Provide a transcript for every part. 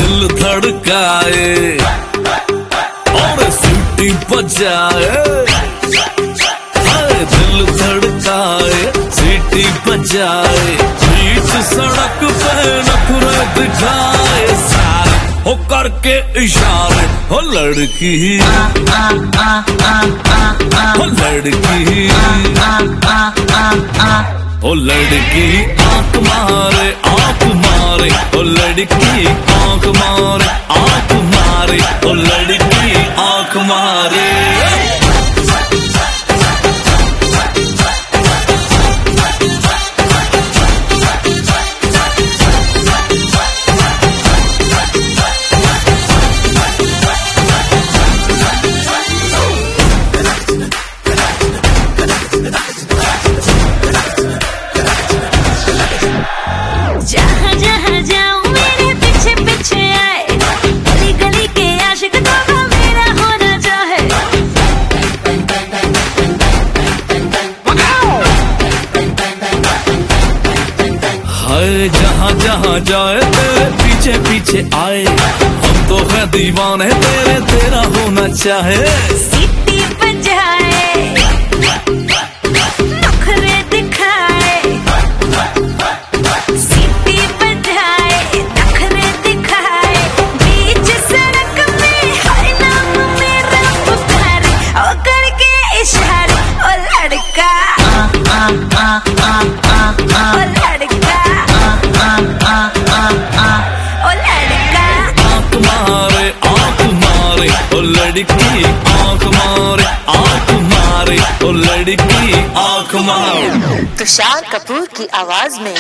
दिल धड़काए और सीटी बजाए, हाय दिल धड़काए सीटी बजाए, बीच सड़क पे नखरे दिखाए सारे हो करके इशारे, हो लड़की हो लड़की ओ लड़की आंख मारे आंख मारे, ओ लड़की आंख मारे आंख मारे, ओ लड़की आंख मारे। जहाँ जहाँ जाऊँ मेरे पीछे पीछे आए, गली गली के आशिक तो मेरा होना चाहे। हाय जहाँ जहाँ जाए तेरे पीछे पीछे आए, हम तो है दीवाने तेरे, तेरा होना चाहे। सीटी बजाए नखरे दिखाए, सीटी बजाए नखरे दिखाए, बीच सड़क में हर नाम मेरा पुकारे, ओ करके इशारे, ओ लड़का ओ लड़का ओ लड़का। आंख मारे आंख मारे, ओ लड़की आंख मारे आंख मारे, ओ लड़की आंख मारे। तुषार कपूर की आवाज में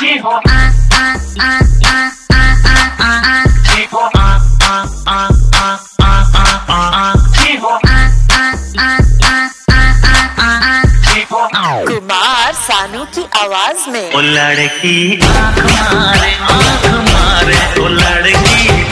कुमार सानू की आवाज में ओ लड़की आंख मारे, ओ लड़की